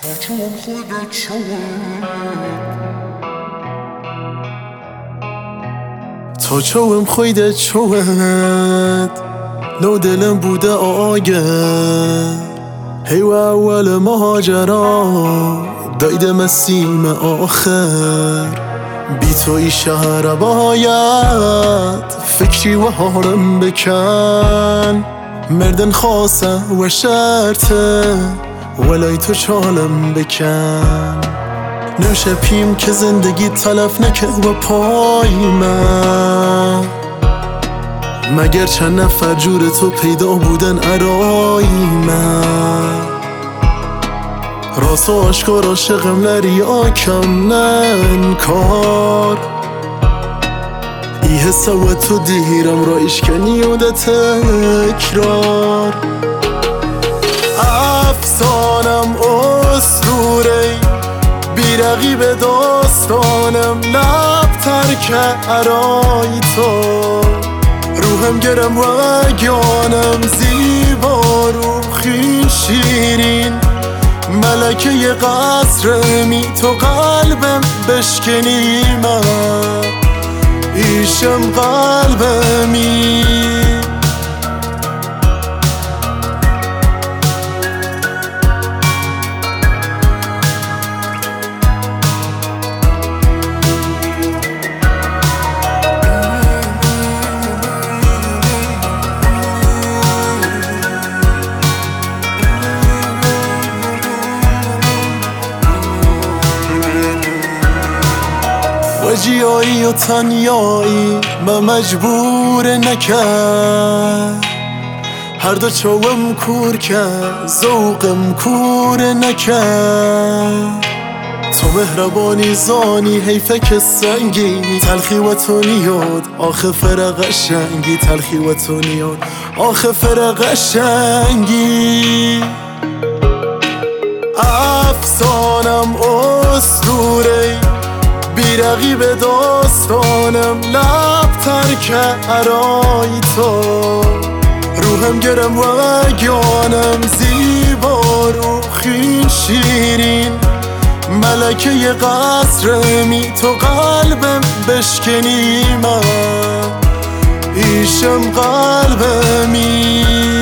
چون خودت تا چوم خودت شوید لو دلم بوده آگه هی و اول مهاجرا دایده مسیم آخر بی تو ای شهر باید فکری و هارم بکن مردن خاصه و شرطه ولای تو چالم بکن نوشه پیم که زندگی تلف نکه و پای من مگر چند نفر جور تو پیدا بودن ارای من راست و آشکار عاشقم نری آکم ننکار ای حسه و تو دیرم را اشکنی و ده تکرار افسانم اسطوره بی رقیب داستانم لب ترک ارای تو روحم گرم و اگیانم زیبا رو خیل شیرین ملکه قصرمی تو قلبم بشکنی من ایشم قلبمی وجیایی و تنیایی من مجبور نکرد هر دو چوم کور کرد ذوقم کور نکرد تو مهربانی زانی حیفه که سنگی تلخی و تو نیاد آخه فرق شنگی تلخی و تو نیاد آخه فرق شنگی افسانم اسطوره بی رقیب داستانم لب ترک ارای تو روحم گرم و اگیانم زیبا رو خیل شیرین ملکه قصرمی تو قلبم بشکنی من ایشم قلبمی